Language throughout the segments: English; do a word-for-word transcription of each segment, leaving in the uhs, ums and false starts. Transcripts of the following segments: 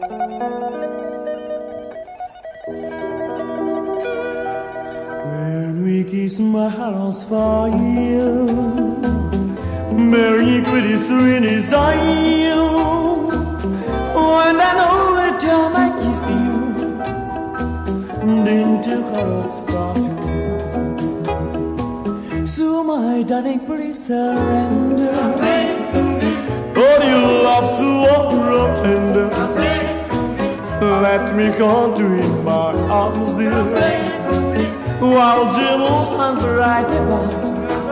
When we kiss my house for you, Merry Christmas in his eye. When I know it time I kiss you, then to cross for two. So my darling, please surrender. Oh, your love so tender. Let me come to in my arms, dear. While Jim's hands bright and light.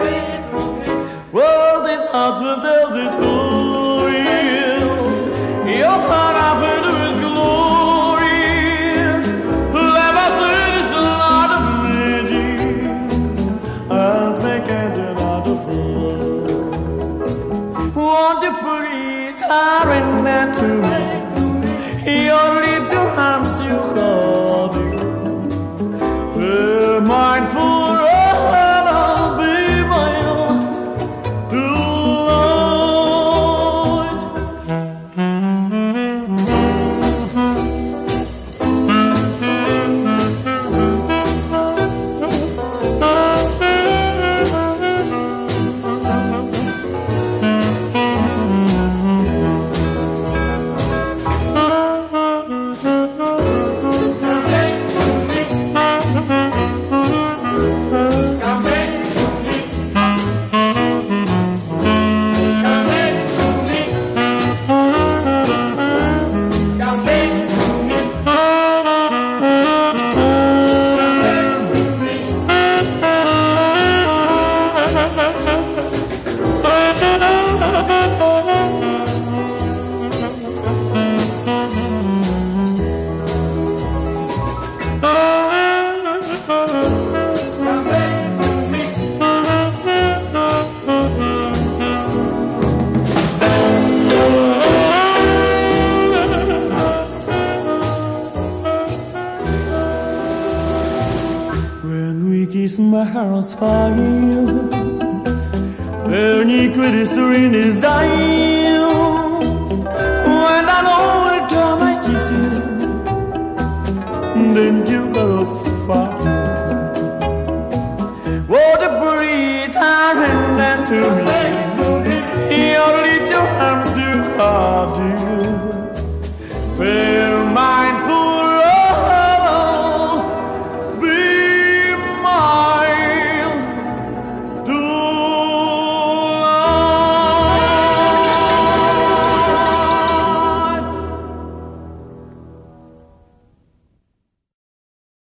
Well, this heart will tell this story. Your heart often is glory. Let us do this lot of magic and make it another fool. Won't you please hurry that to me? Your lips, your arms, you hold me. We're mindful. My heart's fire, burning glycerin is dying. When I know what time I kiss you, then you go so far. What a breeze I render to me. Your little arms you are dear.